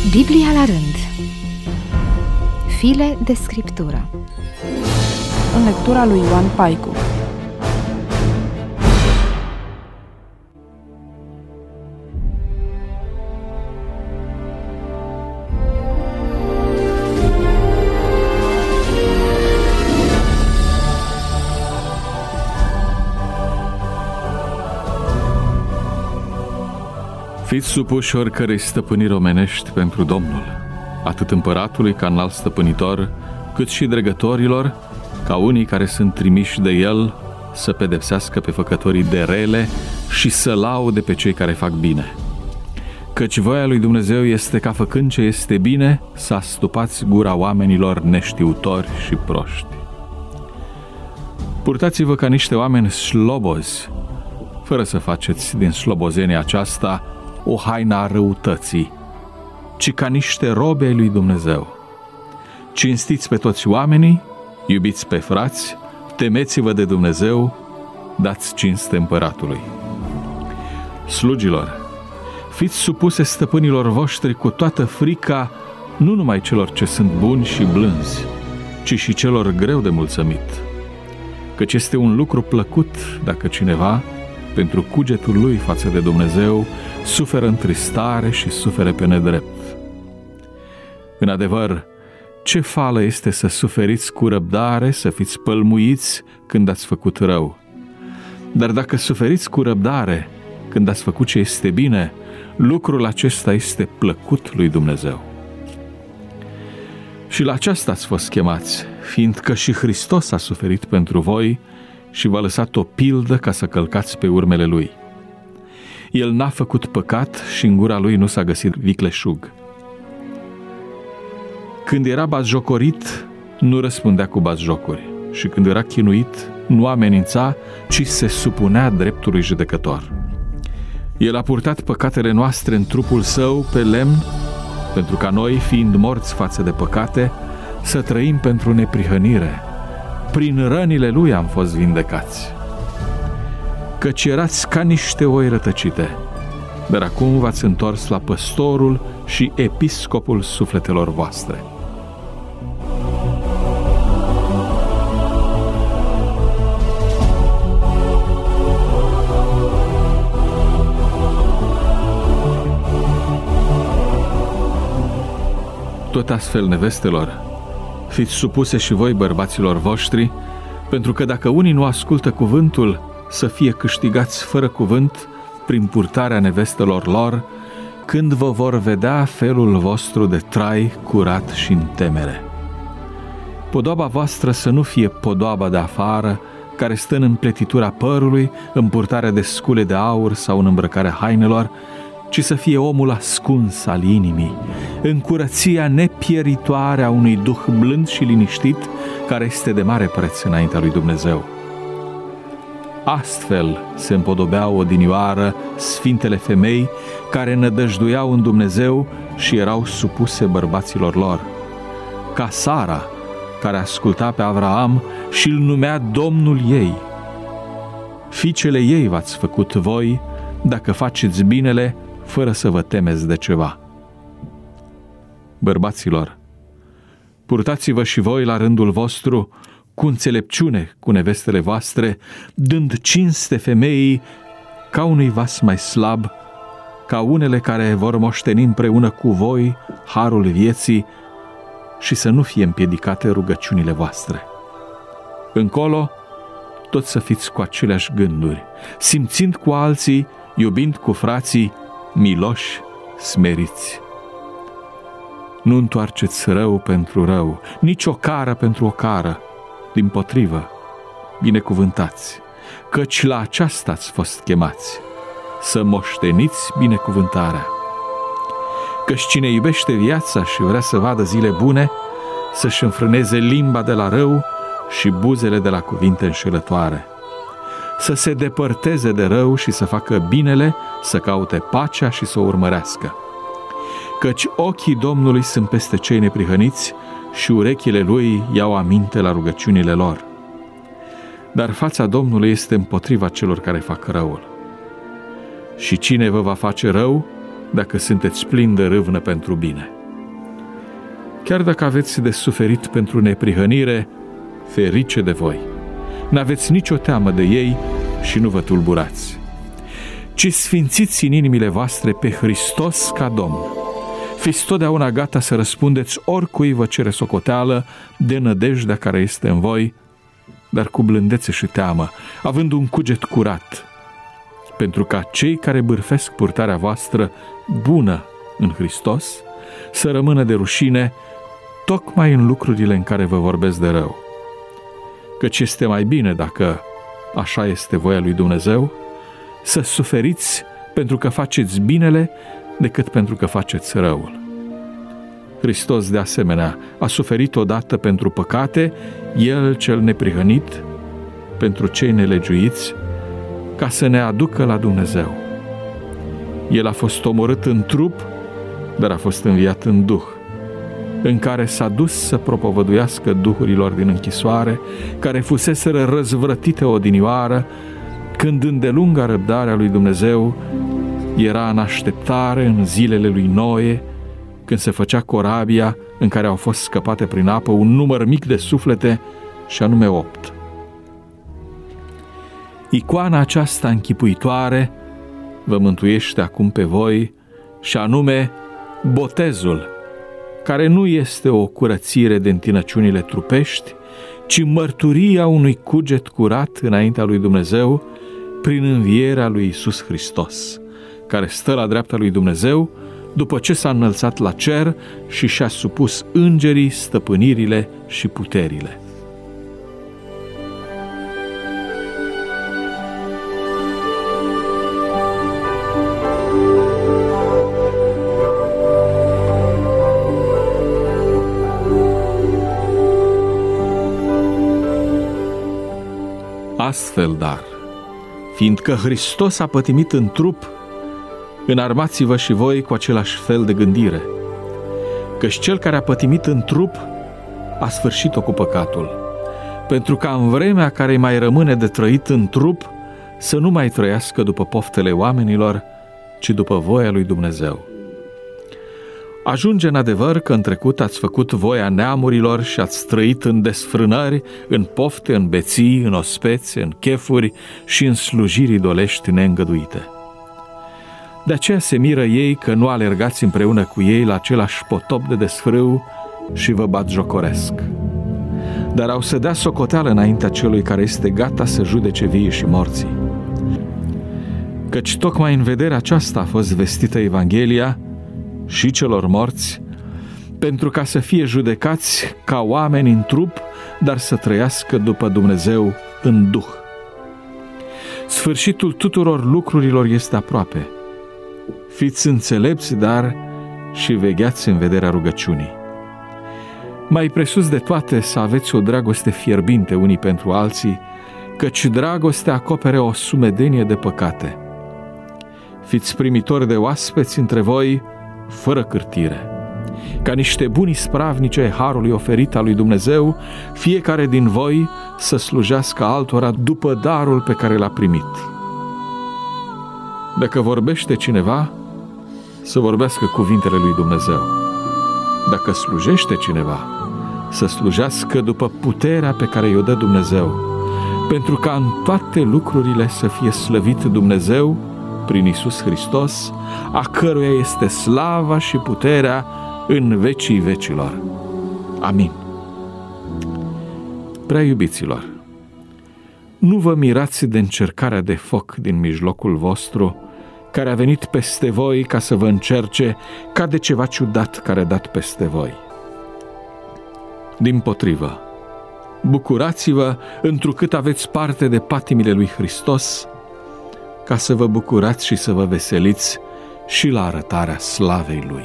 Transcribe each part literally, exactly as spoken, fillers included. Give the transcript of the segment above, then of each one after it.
Biblia la rând. File de scriptură. În lectura lui Ioan Paicu. Fiți supuși oricărei stăpâniri omenești pentru Domnul, atât împăratului ca înalt stăpânitor, cât și dregătorilor, ca unii care sunt trimiși de El să pedepsească pe făcătorii de rele și să laude pe cei care fac bine. Căci voia lui Dumnezeu este ca, făcând ce este bine, să astupați gura oamenilor neștiutori și proști. Purtați-vă ca niște oameni șlobozi, fără să faceți din șlobozenia aceasta o haină a răutății, ci ca niște robe ai lui Dumnezeu. Cinstiți pe toți oamenii, iubiți pe frați, temeți-vă de Dumnezeu, dați cinste împăratului. Slugilor, fiți supuse stăpânilor voștri cu toată frica, nu numai celor ce sunt buni și blânzi, ci și celor greu de mulțumit. Căci este un lucru plăcut dacă cineva, pentru cugetul lui față de Dumnezeu, suferă întristare și suferă pe nedrept. În adevăr, ce fală este să suferiți cu răbdare, să fiți pălmuiți când ați făcut rău. Dar dacă suferiți cu răbdare când ați făcut ce este bine, lucrul acesta este plăcut lui Dumnezeu. Și la aceasta ați fost chemați, fiindcă și Hristos a suferit pentru voi și v-a lăsat o pildă ca să călcați pe urmele Lui. El n-a făcut păcat și în gura Lui nu s-a găsit vicleșug. Când era batjocorit, nu răspundea cu batjocuri, și când era chinuit, nu amenința, ci se supunea dreptului judecător. El a purtat păcatele noastre în trupul Său pe lemn, pentru ca noi, fiind morți față de păcate, să trăim pentru neprihănire. Prin rănile Lui am fost vindecați. Căci erați ca niște oi rătăcite, dar acum v-ați întors la păstorul și episcopul sufletelor voastre. Tot astfel, nevestelor, fiți supuse și voi bărbaților voștri, pentru că dacă unii nu ascultă cuvântul, să fie câștigați fără cuvânt prin purtarea nevestelor lor, când vă vor vedea felul vostru de trai curat și în temere. Podoaba voastră să nu fie podoaba de afară, care stă în împletitura părului, în purtarea de scule de aur sau în îmbrăcarea hainelor, ci să fie omul ascuns al inimii, în curăția nepieritoare a unui duh blând și liniștit, care este de mare preț înaintea lui Dumnezeu. Astfel se împodobeau odinioară sfintele femei care nădăjduiau în Dumnezeu și erau supuse bărbaților lor, ca Sara, care asculta pe Avraam și îl numea Domnul ei. Fiicele ei v-ați făcut voi, dacă faceți binele, fără să vă temeți de ceva. Bărbaților, purtați-vă și voi la rândul vostru cu înțelepciune cu nevestele voastre, dând cinste femeii ca unui vas mai slab, ca unele care vor moșteni împreună cu voi harul vieții, și să nu fie împiedicate rugăciunile voastre. Încolo, tot să fiți cu aceleași gânduri, simțind cu alții, iubind cu frații, miloși, smeriți. Nu întoarceți rău pentru rău, nici o cară pentru o cară, dimpotrivă, binecuvântați, căci la aceasta ați fost chemați, să moșteniți binecuvântarea. Căci cine iubește viața și vrea să vadă zile bune, să-și înfrâneze limba de la rău și buzele de la cuvinte înșelătoare, să se depărteze de rău și să facă binele, să caute pacea și să o urmărească. Căci ochii Domnului sunt peste cei neprihăniți și urechile Lui iau aminte la rugăciunile lor. Dar fața Domnului este împotriva celor care fac răul. Și cine vă va face rău dacă sunteți plini de râvnă pentru bine? Chiar dacă aveți de suferit pentru neprihănire, ferice de voi. N-aveți nicio teamă de ei și nu vă tulburați, ci sfințiți în inimile voastre pe Hristos ca Domn. Fiți totdeauna gata să răspundeți oricui vă cere socoteală de nădejdea care este în voi, dar cu blândețe și teamă, având un cuget curat, pentru ca cei care bârfesc purtarea voastră bună în Hristos să rămână de rușine tocmai în lucrurile în care vă vorbesc de rău. Căci este mai bine, dacă așa este voia lui Dumnezeu, să suferiți pentru că faceți binele decât pentru că faceți răul. Hristos, de asemenea, a suferit odată pentru păcate, El cel neprihănit, pentru cei nelegiuiți, ca să ne aducă la Dumnezeu. El a fost omorât în trup, dar a fost înviat în duh, în care s-a dus să propovăduiască duhurilor din închisoare, care fuseseră răzvrătite odinioară, când îndelunga răbdarea lui Dumnezeu era în așteptare în zilele lui Noe, când se făcea corabia în care au fost scăpate prin apă un număr mic de suflete, și anume opt. Icoana aceasta închipuitoare vă mântuiește acum pe voi, și anume botezul, care nu este o curățire de întinăciunile trupești, ci mărturia unui cuget curat înaintea lui Dumnezeu prin învierea lui Iisus Hristos, care stă la dreapta lui Dumnezeu după ce s-a înălțat la cer și și-a supus îngerii, stăpânirile și puterile. Astfel, dar, fiindcă Hristos a pătimit în trup, înarmați-vă și voi cu același fel de gândire, căci cel care a pătimit în trup a sfârșit-o cu păcatul, pentru ca în vremea care îi mai rămâne de trăit în trup să nu mai trăiască după poftele oamenilor, ci după voia lui Dumnezeu. Ajunge în adevăr că în trecut ați făcut voia neamurilor și ați trăit în desfrânări, în pofte, în beții, în ospețe, în chefuri și în slujiri idolești neîngăduite. De aceea se miră ei că nu alergați împreună cu ei la același potop de desfrâu și vă batjocoresc. Dar au să dea socoteală înaintea celui care este gata să judece viii și morții. Căci tocmai în vederea aceasta a fost vestită Evanghelia și celor morți, pentru ca să fie judecați ca oameni în trup, dar să trăiască după Dumnezeu în duh. Sfârșitul tuturor lucrurilor este aproape. Fiți înțelepți, dar și vegheați în vederea rugăciunii. Mai presus de toate să aveți o dragoste fierbinte unii pentru alții, căci dragostea acopere o sumedenie de păcate. Fiți primitori de oaspeți între voi, fără cârtire. Ca niște buni spravnici ai harului oferit al lui Dumnezeu, fiecare din voi să slujească altora după darul pe care l-a primit. Dacă vorbește cineva, să vorbească cuvintele lui Dumnezeu. Dacă slujește cineva, să slujească după puterea pe care i-o dă Dumnezeu, pentru ca în toate lucrurile să fie slăvit Dumnezeu prin Iisus Hristos, a căruia este slava și puterea în vecii vecilor. Amin. Prea iubiților, nu vă mirați de încercarea de foc din mijlocul vostru, care a venit peste voi ca să vă încerce ca de ceva ciudat care a dat peste voi. Dimpotrivă, bucurați-vă întrucât aveți parte de patimile lui Hristos, ca să vă bucurați și să vă veseliți și la arătarea slavei Lui.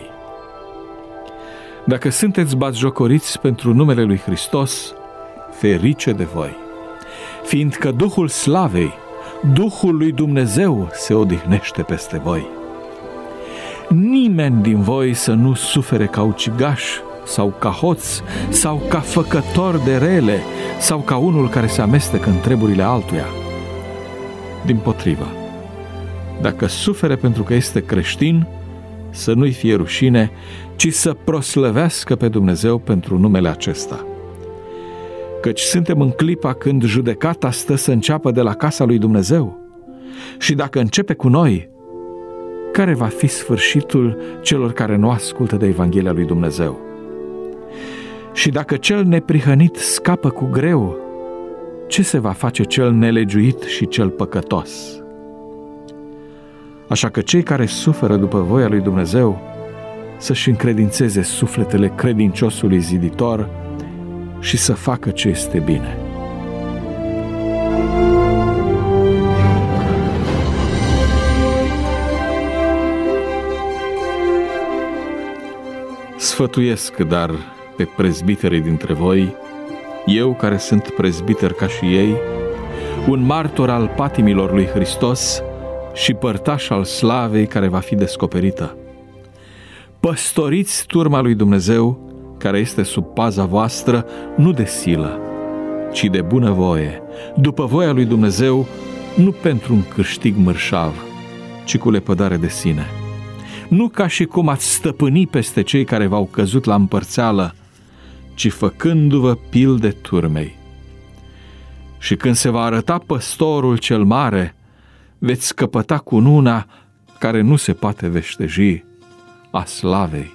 Dacă sunteți batjocoriți pentru numele lui Hristos, ferice de voi, fiindcă Duhul slavei, Duhul lui Dumnezeu se odihnește peste voi. Nimeni din voi să nu sufere ca ucigaș sau ca hoț sau ca făcător de rele sau ca unul care se amestecă în treburile altuia. Dimpotrivă, dacă sufere pentru că este creștin, să nu-i fie rușine, ci să proslăvească pe Dumnezeu pentru numele acesta. Căci suntem în clipa când judecata stă să înceapă de la casa lui Dumnezeu. Și dacă începe cu noi, care va fi sfârșitul celor care nu ascultă de Evanghelia lui Dumnezeu? Și dacă cel neprihănit scapă cu greu, ce se va face cel nelegiuit și cel păcătos? Așa că cei care suferă după voia lui Dumnezeu să-și încredințeze sufletele credinciosului ziditor și să facă ce este bine. Sfătuiesc, dar, pe prezbiterii dintre voi, eu care sunt prezbiter ca și ei, un martor al patimilor lui Hristos și părtaș al slavei care va fi descoperită. Păstoriți turma lui Dumnezeu, care este sub paza voastră, nu de silă, ci de bunăvoie, după voia lui Dumnezeu, nu pentru un câștig mărșav, ci cu lepădare de sine. Nu ca și cum ați stăpâni peste cei care v-au căzut la împărțeală, ci făcându-vă pilde turmei. Și când se va arăta păstorul cel mare, veți scăpăta cununa care nu se poate veșteji, a slavei.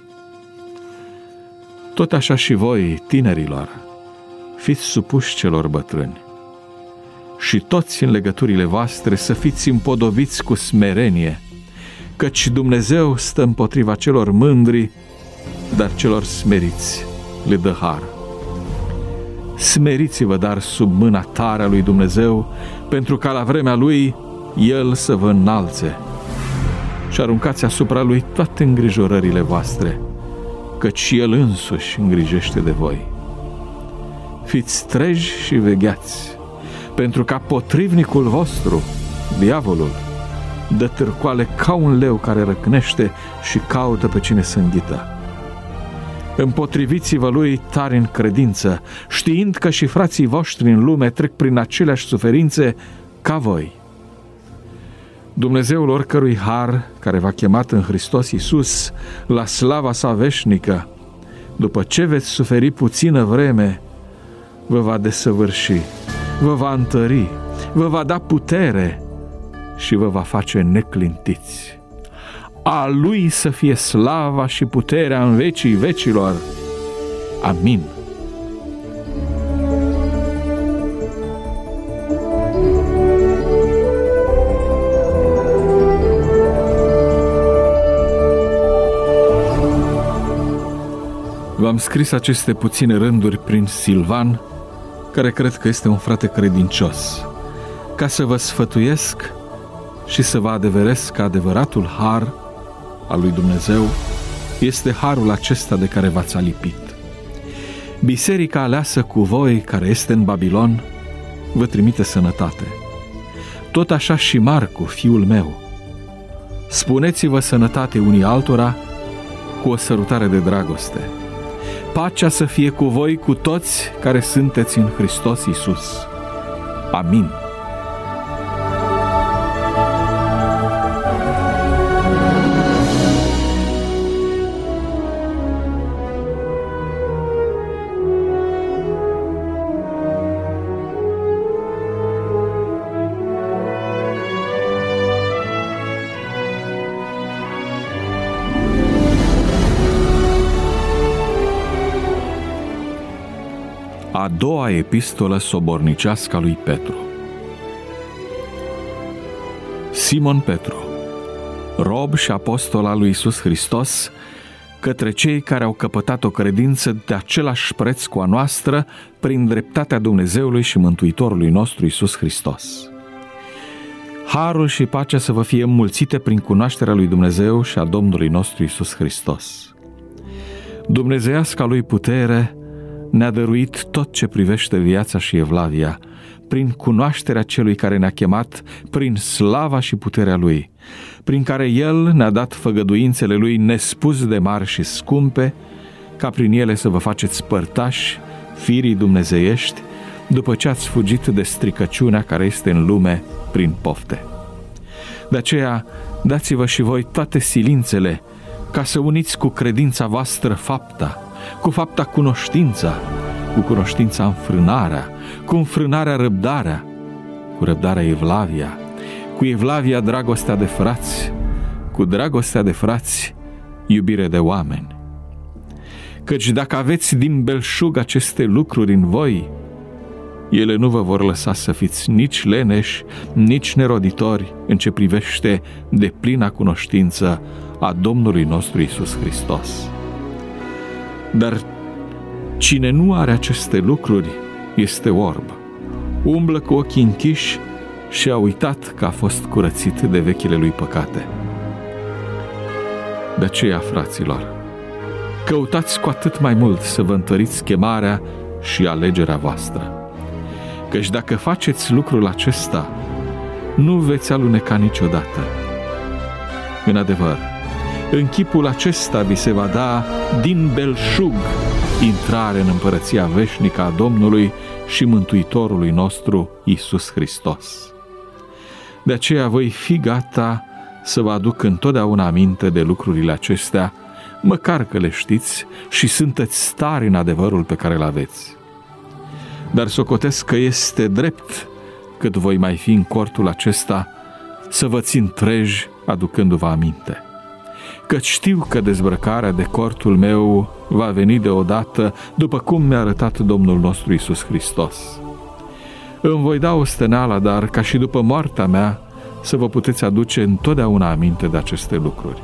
Tot așa și voi, tinerilor, fiți supuși celor bătrâni și toți în legăturile voastre să fiți împodobiți cu smerenie, căci Dumnezeu stă împotriva celor mândri, dar celor smeriți le dă har. Smeriți-vă dar sub mâna tare a lui Dumnezeu, pentru ca la vremea Lui El să vă înalțe, și aruncați asupra Lui toate îngrijorările voastre, căci El însuși îngrijește de voi. Fiți treji și vegheați, pentru ca potrivnicul vostru, diavolul, dă târcoale ca un leu care răcnește și caută pe cine să înghită. Împotriviți-vă lui tare în credință, știind că și frații voștri în lume trec prin aceleași suferințe ca voi. Dumnezeul oricărui har, care v-a chemat în Hristos Iisus la slava sa veșnică, după ce veți suferi puțină vreme, vă va desăvârși, vă va întări, vă va da putere și vă va face neclintiți. A Lui să fie slava și puterea în vecii vecilor. Amin. V-am scris aceste puține rânduri prin Silvan, care cred că este un frate credincios, ca să vă sfătuiesc și să vă adeveresc că adevăratul har al lui Dumnezeu este harul acesta de care v-ați alipit. Biserica aleasă cu voi, care este în Babilon, vă trimite sănătate. Tot așa și Marcu, fiul meu. Spuneți-vă sănătate unii altora cu o sărutare de dragoste. Pacea să fie cu voi cu toți care sunteți în Hristos Iisus. Amin. A doua epistolă sobornicească a lui Petru. Simon Petru, rob și apostol al lui Iisus Hristos, către cei care au căpătat o credință de același preț cu a noastră prin dreptatea Dumnezeului și Mântuitorului nostru Iisus Hristos. Harul și pacea să vă fie înmulțite prin cunoașterea lui Dumnezeu și a Domnului nostru Iisus Hristos. Dumnezeiasca lui putere ne-a dăruit tot ce privește viața și evlavia, prin cunoașterea celui care ne-a chemat, prin slava și puterea Lui, prin care El ne-a dat făgăduințele Lui nespus de mari și scumpe, ca prin ele să vă faceți părtași, firii dumnezeiești, după ce ați fugit de stricăciunea care este în lume prin pofte. De aceea, dați-vă și voi toate silințele, ca să uniți cu credința voastră fapta, cu fapta cunoștința, cu cunoștința înfrânarea, cu înfrânarea răbdarea, cu răbdarea evlavia, cu evlavia dragostea de frați, cu dragostea de frați iubire de oameni. Căci dacă aveți din belșug aceste lucruri în voi, ele nu vă vor lăsa să fiți nici leneși, nici neroditori în ce privește deplina cunoștință a Domnului nostru Iisus Hristos. Dar cine nu are aceste lucruri este orb, umblă cu ochii închiși și a uitat că a fost curățit de vechile lui păcate. De aceea, fraților, căutați cu atât mai mult să vă întăriți chemarea și alegerea voastră. Căci dacă faceți lucrul acesta, nu veți aluneca niciodată. În adevăr, în chipul acesta vi se va da din belșug intrare în împărăția veșnică a Domnului și Mântuitorului nostru Iisus Hristos. De aceea voi fi gata să vă aduc întotdeauna aminte de lucrurile acestea, măcar că le știți și sunteți stari în adevărul pe care îl aveți. Dar socotesc că este drept, cât voi mai fi în cortul acesta, să vă țin treji aducându-vă aminte. Căci știu că dezbrăcarea de cortul meu va veni deodată, după cum mi-a arătat Domnul nostru Iisus Hristos. Îmi voi da osteneala, dar ca și după moartea mea, să vă puteți aduce întotdeauna aminte de aceste lucruri.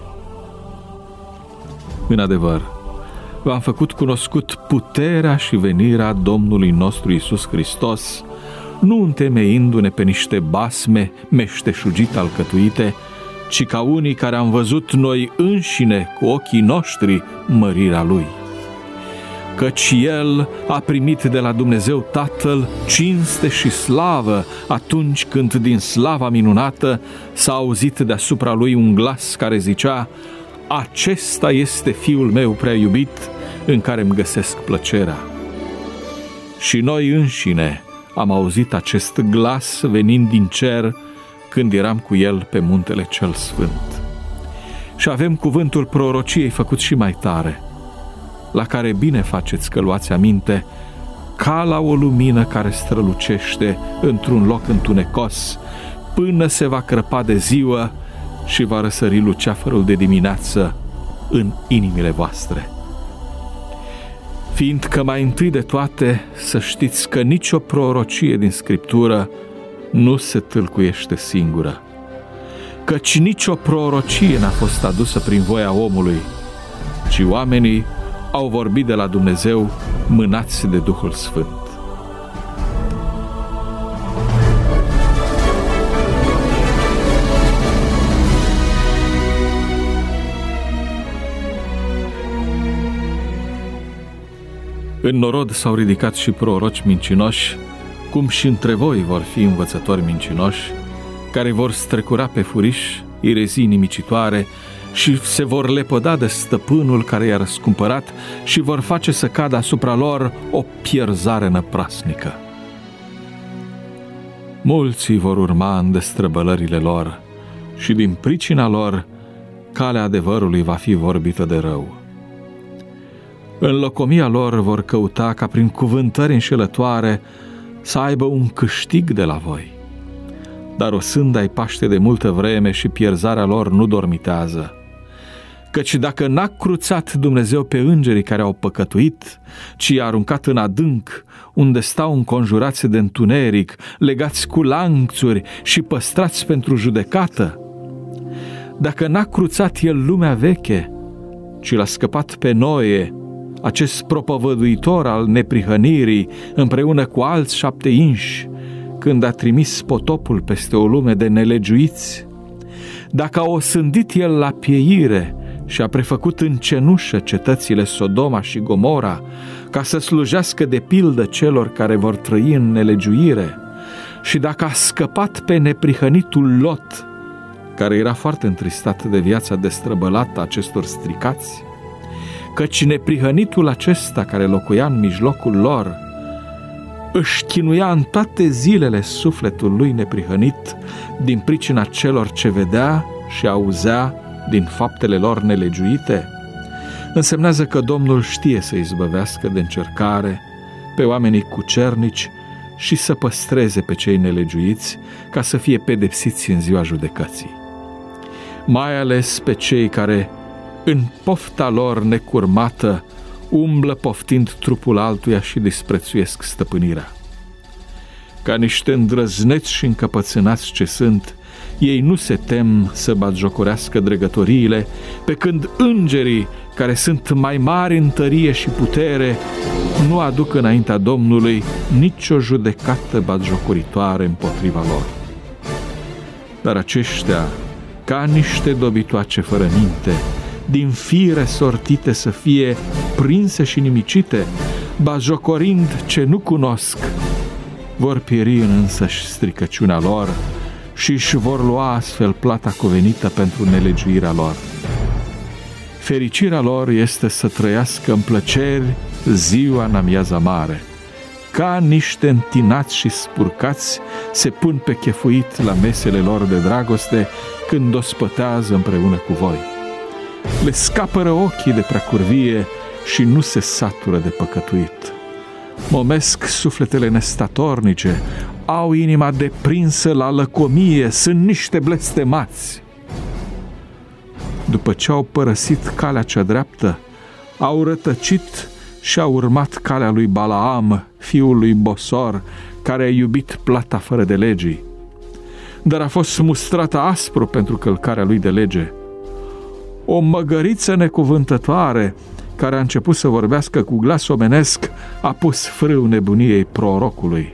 În adevăr, v-am făcut cunoscut puterea și venirea Domnului nostru Iisus Hristos, nu întemeindu-ne pe niște basme meșteșugit alcătuite, ci ca unii care am văzut noi înșine cu ochii noștri mărirea Lui. Căci El a primit de la Dumnezeu Tatăl cinste și slavă atunci când din slava minunată s-a auzit deasupra Lui un glas care zicea: acesta este Fiul meu prea iubit, în care îmi găsesc plăcerea. Și noi înșine am auzit acest glas venind din cer când eram cu El pe muntele cel sfânt. Și avem cuvântul prorociei făcut și mai tare, la care bine faceți că luați aminte, ca la o lumină care strălucește într-un loc întunecos, până se va crăpa de ziua și va răsări luceafărul de dimineață în inimile voastre. Fiindcă mai întâi de toate să știți că nicio prorocie din Scriptură nu se tâlcuiește singură, căci nicio prorocie n-a fost adusă prin voia omului, ci oamenii au vorbit de la Dumnezeu mânați de Duhul Sfânt. În norod s-au ridicat și proroci mincinoși, cum și între voi vor fi învățători mincinoși, care vor strecura pe furiș erezii nimicitoare și se vor lepăda de stăpânul care i-a răscumpărat și vor face să cadă asupra lor o pierzare năprasnică. Mulți vor urma în destrăbălările lor și din pricina lor calea adevărului va fi vorbită de rău. În locomia lor vor căuta ca prin cuvântări înșelătoare să aibă un câștig de la voi. Dar o sânda-i paște de multă vreme și pierzarea lor nu dormitează. Căci dacă n-a cruțat Dumnezeu pe îngerii care au păcătuit, ci i-a aruncat în adânc, unde stau înconjurați de întuneric, legați cu lanțuri și păstrați pentru judecată, dacă n-a cruțat El lumea veche, ci l-a scăpat pe Noe, acest propovăduitor al neprihănirii, împreună cu alți șapte inși, când a trimis potopul peste o lume de nelegiuiți, dacă a osândit El la pieire și a prefăcut în cenușă cetățile Sodoma și Gomora, ca să slujească de pildă celor care vor trăi în nelegiuire, și dacă a scăpat pe neprihănitul Lot, care era foarte întristat de viața destrăbălată a acestor stricați, căci neprihănitul acesta care locuia în mijlocul lor își chinuia în toate zilele sufletul lui neprihănit din pricina celor ce vedea și auzea din faptele lor nelegiuite, însemnează că Domnul știe să izbăvească de încercare pe oamenii cucernici și să păstreze pe cei nelegiuiți ca să fie pedepsiți în ziua judecății. Mai ales pe cei care, în pofta lor necurmată, umblă poftind trupul altuia și disprețuiesc stăpânirea. Ca niște îndrăzneți și încăpățânați ce sunt, ei nu se tem să batjocorească dregătoriile, pe când îngerii, care sunt mai mari în tărie și putere, nu aduc înaintea Domnului nicio judecată batjocoritoare împotriva lor. Dar aceștia, ca niște dobitoace fără minte, din fire sortite să fie prinse și nimicite, batjocorind ce nu cunosc, vor pieri în însăși stricăciunea lor și își vor lua astfel plata cuvenită pentru nelegiuirea lor. Fericirea lor este să trăiască în plăceri ziua în amiaza mare. Ca niște întinați și spurcați se pun pe chefuit la mesele lor de dragoste când o spătează împreună cu voi. Le scapără ochii de preacurvie și nu se satură de păcătuit. Momesc sufletele nestatornice, au inima deprinsă la lăcomie, sunt niște blestemați. După ce au părăsit calea cea dreaptă, au rătăcit și au urmat calea lui Balaam, fiul lui Bosor, care a iubit plata fără de legii, dar a fost mustrată aspru pentru călcarea lui de lege. O măgăriță necuvântătoare, care a început să vorbească cu glas omenesc, a pus frâu nebuniei prorocului.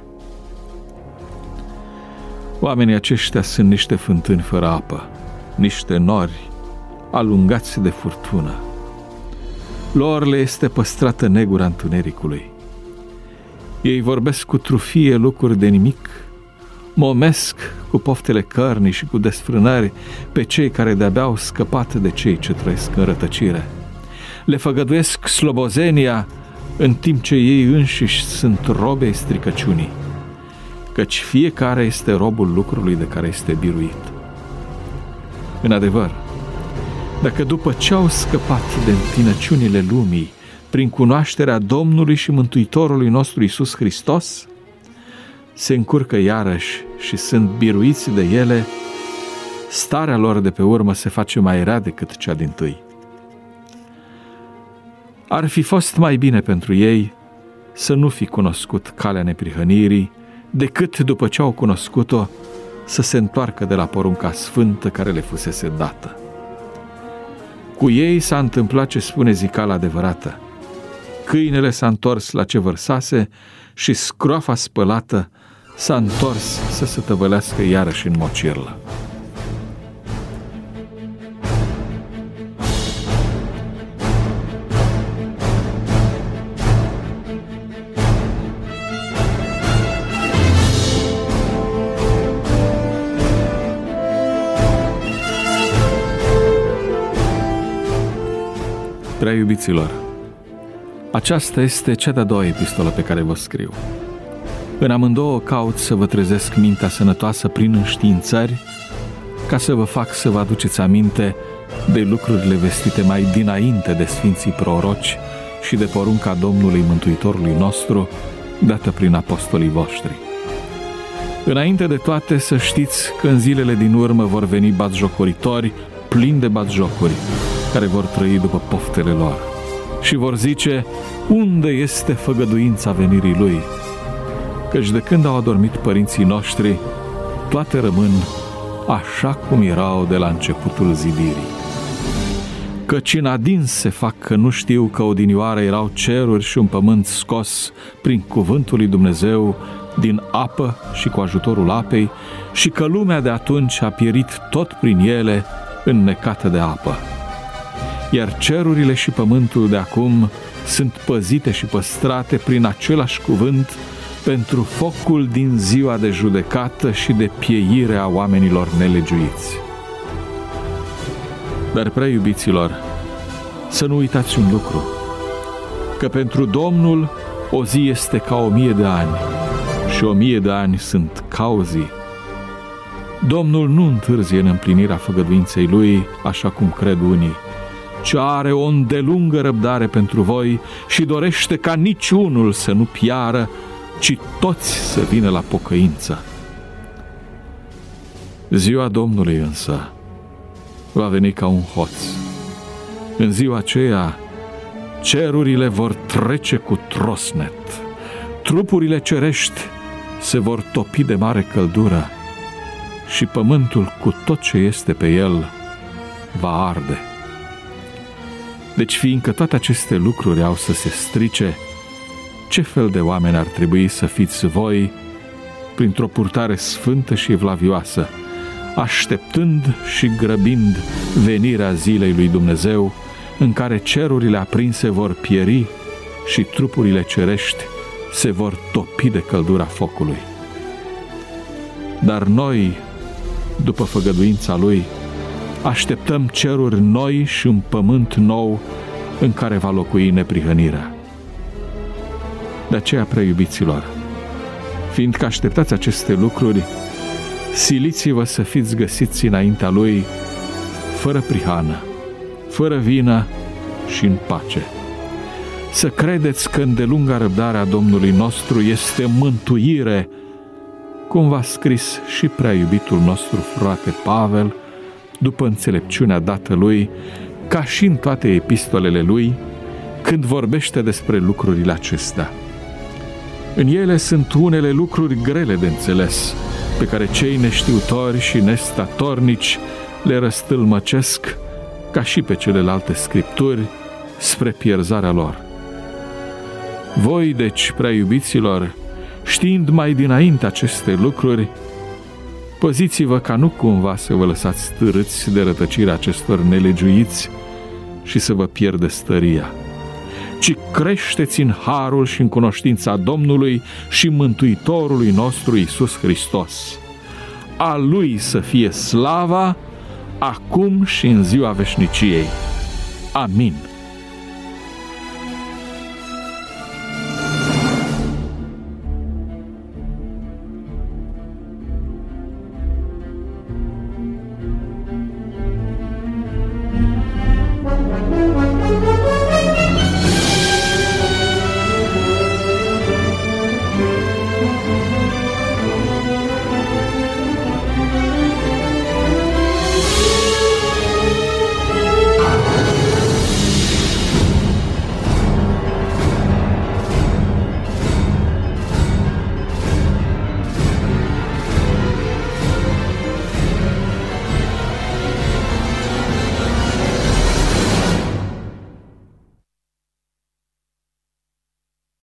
Oamenii aceștia sunt niște fântâni fără apă, niște nori alungați de furtună. Lor le este păstrată negura întunericului. Ei vorbesc cu trufie lucruri de nimic, momesc cu poftele cărnii și cu desfrânări pe cei care de-abia au scăpat de cei ce trăiesc în rătăcire. Le făgăduiesc slobozenia în timp ce ei înșiși sunt robe ai stricăciunii, căci fiecare este robul lucrului de care este biruit. În adevăr, dacă după ce au scăpat de întinăciunile lumii, prin cunoașterea Domnului și Mântuitorului nostru Iisus Hristos, se încurcă iarăși și sunt biruiți de ele, starea lor de pe urmă se face mai rea decât cea dintâi. Ar fi fost mai bine pentru ei să nu fi cunoscut calea neprihănirii, decât după ce au cunoscut-o să se întoarcă de la porunca sfântă care le fusese dată. Cu ei s-a întâmplat ce spune zicala adevărată. Câinele s-a întors la ce vărsase și scroafa spălată s-a întors să se tăvălească iarăși în mocirlă. Prea iubiților, aceasta este cea de-a doua epistolă pe care vă scriu. În amândouă caut să vă trezesc mintea sănătoasă prin înștiințări, ca să vă fac să vă aduceți aminte de lucrurile vestite mai dinainte de Sfinții Proroci și de porunca Domnului Mântuitorului nostru, dată prin apostolii voștri. Înainte de toate să știți că în zilele din urmă vor veni batjocoritori plini de batjocuri, care vor trăi după poftele lor și vor zice: unde este făgăduința venirii lui? Căci de când au adormit părinții noștri, toate rămân așa cum erau de la începutul zidirii. Căci în adins se fac că nu știu că odinioară erau ceruri și un pământ scos prin cuvântul lui Dumnezeu din apă și cu ajutorul apei, și că lumea de atunci a pierit tot prin ele înnecată de apă. Iar cerurile și pământul de acum sunt păzite și păstrate prin același cuvânt pentru focul din ziua de judecată și de pieire a oamenilor nelegiuiți. Dar, prea iubiților, să nu uitați un lucru, că pentru Domnul o zi este ca o mie de ani și o mie de ani sunt ca o zi. Domnul nu întârzie în împlinirea făgăduinței Lui, așa cum cred unii, ci are o îndelungă răbdare pentru voi și dorește ca niciunul să nu piară, ci toți să vină la pocăință. Ziua Domnului însă va veni ca un hoț. În ziua aceea, cerurile vor trece cu trosnet, trupurile cerești se vor topi de mare căldură și pământul cu tot ce este pe el va arde. Deci, fiindcă toate aceste lucruri au să se strice, ce fel de oameni ar trebui să fiți voi printr-o purtare sfântă și evlavioasă, așteptând și grăbind venirea zilei lui Dumnezeu, în care cerurile aprinse vor pieri și trupurile cerești se vor topi de căldura focului. Dar noi, după făgăduința Lui, așteptăm ceruri noi și un pământ nou în care va locui neprihănirea. De aceea, prea iubiților, fiindcă așteptați aceste lucruri, siliți-vă să fiți găsiți înaintea Lui fără prihană, fără vină și în pace. Să credeți că îndelunga răbdarea Domnului nostru este mântuire, cum v-a scris și prea iubitul nostru frate Pavel, după înțelepciunea dată lui, ca și în toate epistolele lui, când vorbește despre lucrurile acestea. În ele sunt unele lucruri grele de înțeles, pe care cei neștiutori și nestatornici le răstâlmăcesc, ca și pe celelalte scripturi, spre pierzarea lor. Voi, deci, prea iubiților, știind mai dinainte aceste lucruri, păziți-vă ca nu cumva să vă lăsați târâți de rătăcirea acestor nelegiuiți și să vă pierdeți stăria, ci creșteți în harul și în cunoștința Domnului și Mântuitorului nostru Iisus Hristos. A Lui să fie slava, acum și în ziua veșniciei. Amin. Thank you.